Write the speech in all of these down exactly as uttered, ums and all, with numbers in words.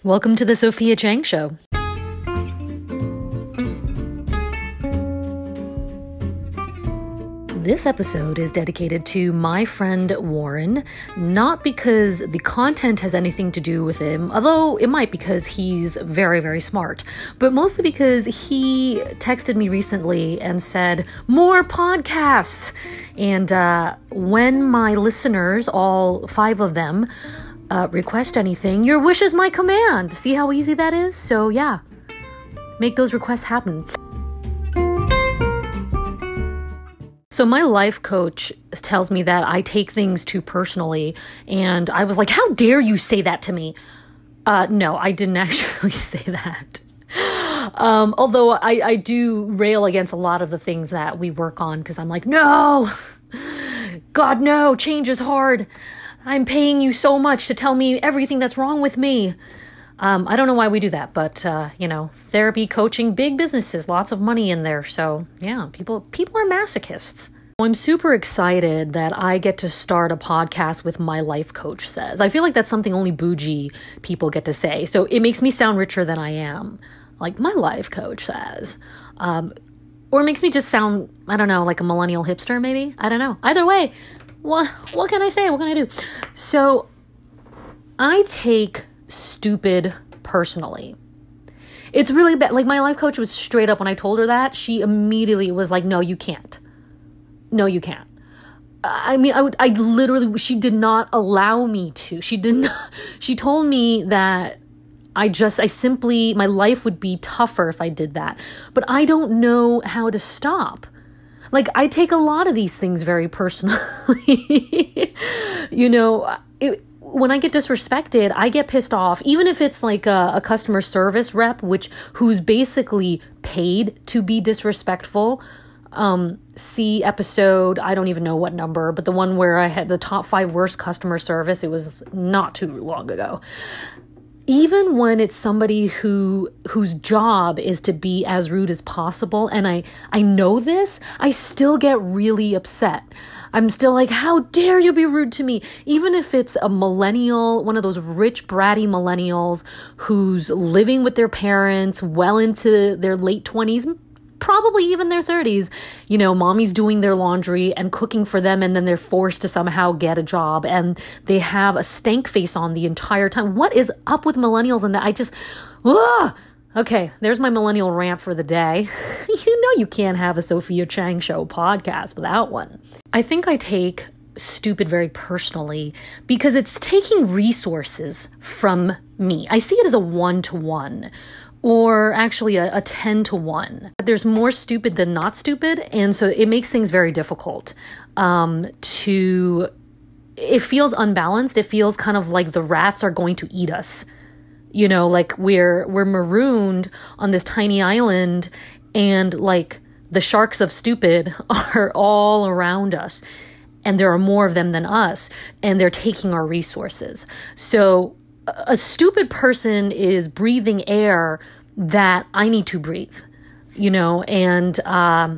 Welcome to the Sophia Chang Show. This episode is dedicated to my friend Warren, not because the content has anything to do with him, although it might because he's very, very smart, but mostly because he texted me recently and said, more podcasts! And uh, when my listeners, all five of them, uh, request anything, your wish is my command. See how easy that is? So yeah, make those requests happen. So my life coach tells me that I take things too personally, and I was like, how dare you say that to me? Uh, no, I didn't actually say that. Um, although I, I do rail against a lot of the things that we work on, because I'm like, no, God, no, change is hard. I'm paying you so much to tell me everything that's wrong with me. Um, I don't know why we do that, but, uh, you know, therapy, coaching, big businesses, lots of money in there. So yeah, people, people are masochists. I'm super excited that I get to start a podcast with My Life Coach Says. I feel like that's something only bougie people get to say. So it makes me sound richer than I am. Like, My Life Coach Says. Um, or it makes me just sound, I don't know, like a millennial hipster maybe. I don't know. Either way, what, what can I say? What can I do? So I take stupid personally. It's really bad. Like, my life coach was straight up when I told her that. She immediately was like, no, you can't. No, you can't. I mean, I would, I literally, she did not allow me to. She did not, she told me that I just, I simply, my life would be tougher if I did that. But I don't know how to stop. Like, I take a lot of these things very personally. You know, it, when I get disrespected, I get pissed off, even if it's like a, a customer service rep, which who's basically paid to be disrespectful. Um, see episode, I don't even know what number, but the one where I had the top five worst customer service, it was not too long ago. Even when it's somebody who whose job is to be as rude as possible, and I, I know this, I still get really upset. I'm still like, how dare you be rude to me? Even if it's a millennial, one of those rich, bratty millennials who's living with their parents well into their late twenties, probably even their thirties, you know, mommy's doing their laundry and cooking for them, and then they're forced to somehow get a job, and they have a stank face on the entire time. What is up with millennials? And that I just, ugh. Okay, there's my millennial rant for the day. You know you can't have a Sophia Chang Show podcast without one. I think I take stupid very personally because it's taking resources from me. I see it as a one-to-one. Or actually a, a ten to one. There's more stupid than not stupid, and so it makes things very difficult um, to, it feels unbalanced. It feels kind of like the rats are going to eat us. You know, like we're, we're marooned on this tiny island, and like the sharks of stupid are all around us, and there are more of them than us, and they're taking our resources. So a stupid person is breathing air that I need to breathe, you know, and um,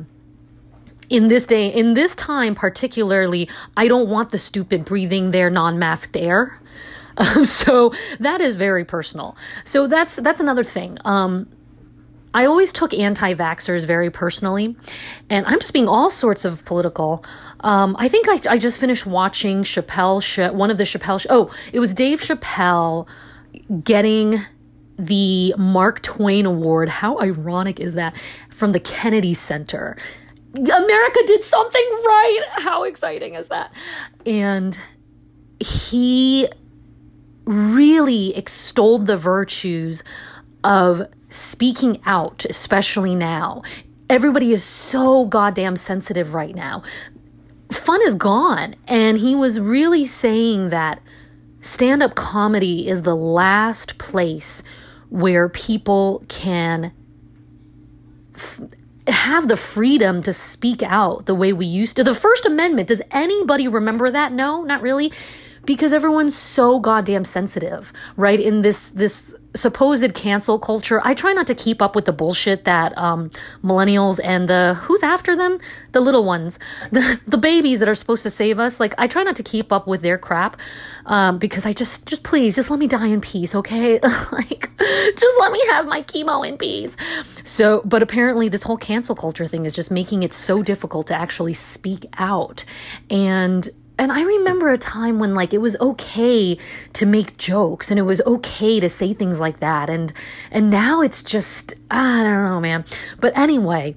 in this day, in this time particularly, I don't want the stupid breathing their non-masked air. Um, so that is very personal. So that's that's another thing. Um, I always took anti-vaxxers very personally, and I'm just being all sorts of political. Um, I think I, I just finished watching Chappelle, sh- one of the Chappelle, sh- oh, it was Dave Chappelle getting the Mark Twain Award. How ironic is that? From the Kennedy Center. America did something right. How exciting is that? And he really extolled the virtues of speaking out, especially now. Everybody is so goddamn sensitive right now. Fun is gone. And he was really saying that stand-up comedy is the last place where people can f- have the freedom to speak out the way we used to. The First Amendment, does anybody remember that? No, not really. Because everyone's so goddamn sensitive, right? In this this supposed cancel culture. I try not to keep up with the bullshit that um, millennials and the, who's after them? The little ones, the, the babies that are supposed to save us. Like, I try not to keep up with their crap um, because I just, just please, just let me die in peace, okay? Like, just let me have my chemo in peace. So, but apparently this whole cancel culture thing is just making it so difficult to actually speak out. And And I remember a time when, like, it was okay to make jokes and it was okay to say things like that. And and now it's just, I don't know, man. But anyway,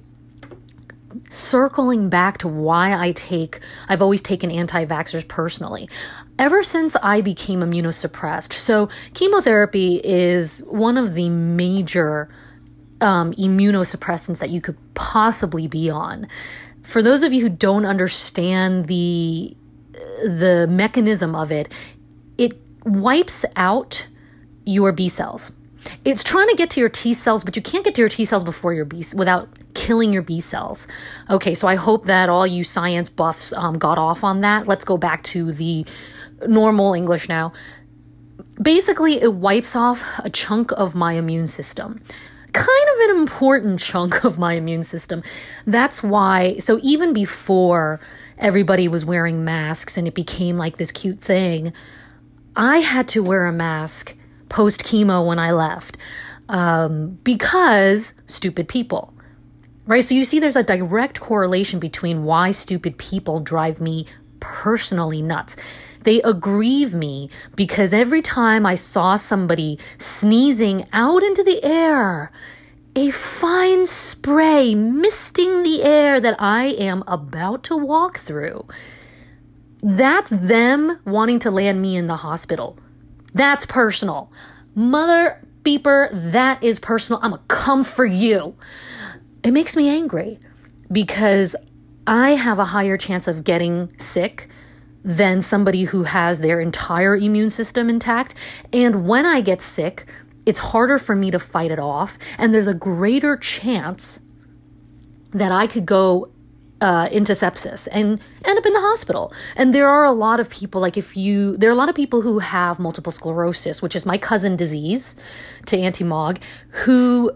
circling back to why I take, I've always taken anti-vaxxers personally. Ever since I became immunosuppressed. So chemotherapy is one of the major um, immunosuppressants that you could possibly be on. For those of you who don't understand the the mechanism of it, it wipes out your B cells. It's trying to get to your T cells, but you can't get to your T cells before your B without killing your B cells. Okay, so I hope that all you science buffs um, got off on that. Let's go back to the normal English now. Basically, it wipes off a chunk of my immune system. Kind of an important chunk of my immune system. That's why, so even before everybody was wearing masks and it became like this cute thing, I had to wear a mask post chemo when I left um, because stupid people, right? So you see there's a direct correlation between why stupid people drive me personally nuts. They aggrieve me because every time I saw somebody sneezing out into the air, a fine spray misting the air that I am about to walk through, that's them wanting to land me in the hospital. That's personal. Mother beeper, that is personal. I'm gonna come for you. It makes me angry because I have a higher chance of getting sick than somebody who has their entire immune system intact. And when I get sick, it's harder for me to fight it off. And there's a greater chance that I could go uh, into sepsis and end up in the hospital. And there are a lot of people, like if you, there are a lot of people who have multiple sclerosis, which is my cousin disease to Auntie Mog, who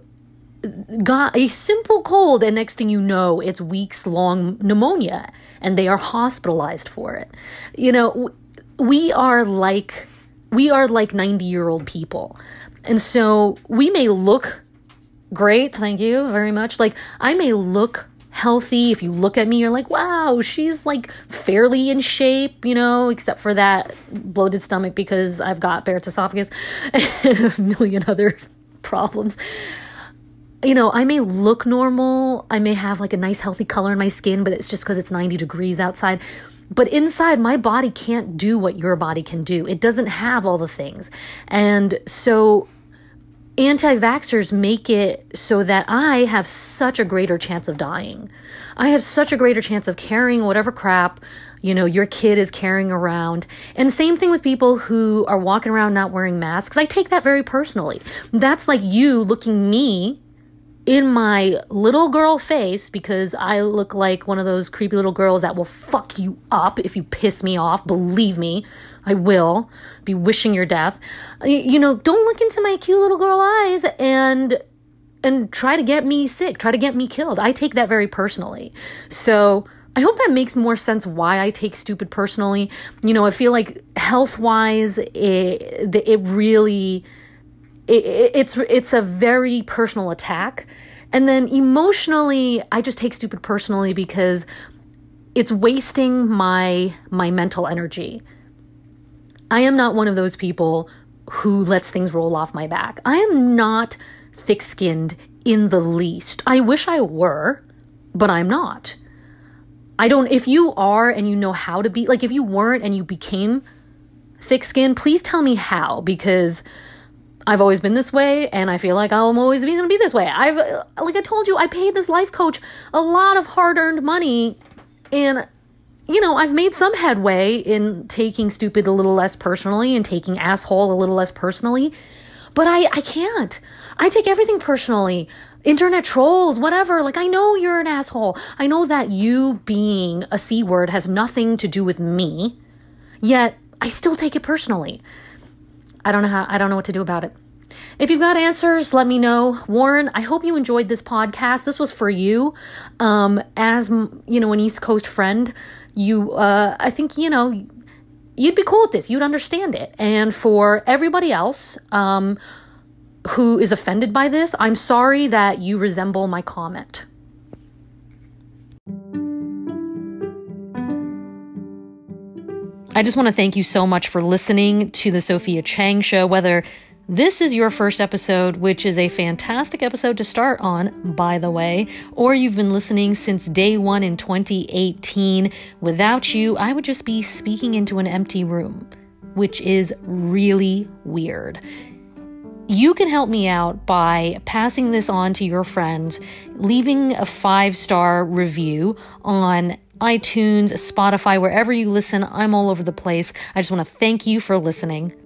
got a simple cold, and next thing you know, it's weeks long pneumonia, and they are hospitalized for it. You know, we are like, we are like ninety year old people. And so we may look great. Thank you very much. Like I may look healthy. If you look at me, you're like, wow, she's like fairly in shape, you know, except for that bloated stomach because I've got Barrett's esophagus and a million other problems. You know, I may look normal. I may have like a nice healthy color in my skin, but it's just because it's ninety degrees outside. But inside, my body can't do what your body can do. It doesn't have all the things. And so anti-vaxxers make it so that I have such a greater chance of dying. I have such a greater chance of carrying whatever crap, you know, your kid is carrying around. And same thing with people who are walking around not wearing masks. I take that very personally. That's like you looking me in my little girl face because I look like one of those creepy little girls that will fuck you up if you piss me off. Believe me, I will be wishing your death. You know, don't look into my cute little girl eyes and and try to get me sick, try to get me killed. I take that very personally. So I hope that makes more sense why I take stupid personally. You know, I feel like health-wise, it, it really... It, it's it's a very personal attack. And then emotionally, I just take stupid personally because it's wasting my my mental energy. I am not one of those people who lets things roll off my back. I am not thick-skinned in the least. I wish I were, but I'm not. I don't, if you are and you know how to be, like if you weren't and you became thick-skinned, please tell me how, because I've always been this way, and I feel like I'm always going to be this way. I've, like I told you, I paid this life coach a lot of hard-earned money, and, you know, I've made some headway in taking stupid a little less personally and taking asshole a little less personally, but I, I can't. I take everything personally. Internet trolls, whatever. Like, I know you're an asshole. I know that you being a C word has nothing to do with me, yet I still take it personally. I don't know how, I don't know what to do about it. If you've got answers, let me know. Warren, I hope you enjoyed this podcast. This was for you. Um, as, you know, an East Coast friend, you, uh, I think, you know, you'd be cool with this. You'd understand it. And for everybody else, um, who is offended by this, I'm sorry that you resemble my comment. I just want to thank you so much for listening to the Sophia Chang Show, whether this is your first episode, which is a fantastic episode to start on, by the way, or you've been listening since day one in twenty eighteen. Without you, I would just be speaking into an empty room, which is really weird. You can help me out by passing this on to your friends, leaving a five-star review on iTunes, Spotify, wherever you listen. I'm all over the place. I just want to thank you for listening.